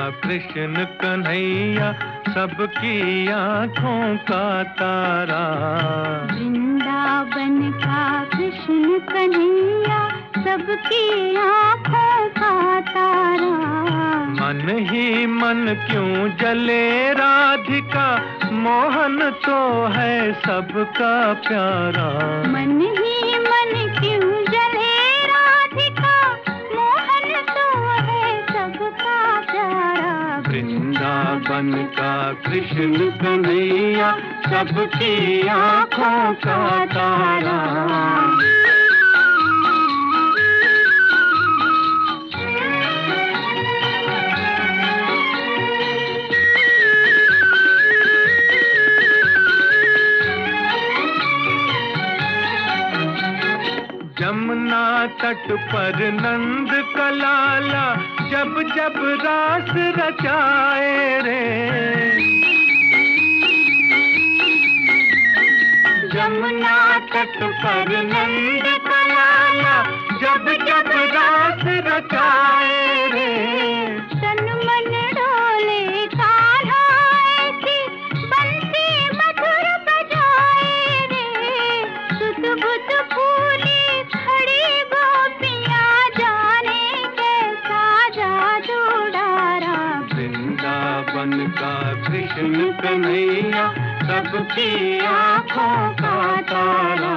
कृष्ण कन्हैया सबकी आँखों का तारा। वृंदावन का कृष्ण कन्हैया सबकी आँखों का तारा। मन ही मन क्यों जले राधिका, मोहन तो है सबका प्यारा। मन ही मन क्यों जले राधिका, मोहन तो है सबका प्यारा। वृंदावन का कृष्ण कन्हैया सबकी आँखों का तारा। यमुना तट पर नंद का लाला जब जब रास रचाए रे। यमुना तट पर नंद का लाला जब जब रास रचाए रे। तन मन डोले कान्हा ऐसी बंसी मधुर बजाए रे। सुध बुध फूली खड़ी गोपियाँ जाने कैसा जादू डारा। वृंदावन का कृष्ण कन्हैया सबकी आँखों का तारा।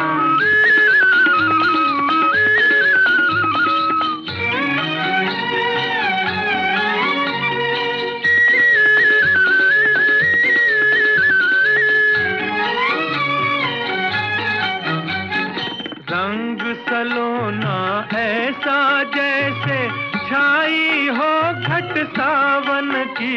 रंग सलोना ऐसा जैसे छाई हो घट सावन की।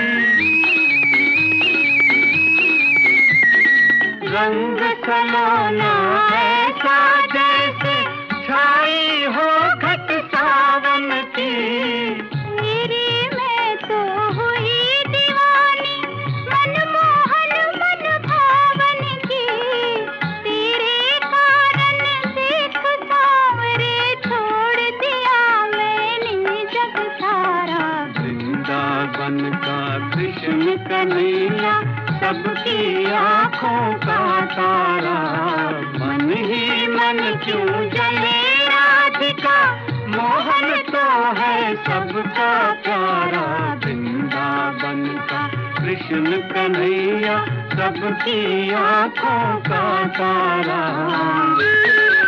रंग सलोना ऐसा जैसे छाई हो घट सावन की। तेरी मैं तो हुई दीवानी, मनमोहन मन भावन की। तेरे कारण देख सांवरे छोड़ दिया मैंने जग सारा। वृंदावन का कृष्ण कन्हैया सबकी आँखों का तारा। मन ही मन क्यों जले राधिका, मोहन तो है सबका प्यारा। वृंदावन का कृष्ण कन्हैया सबकी आँखों का तारा।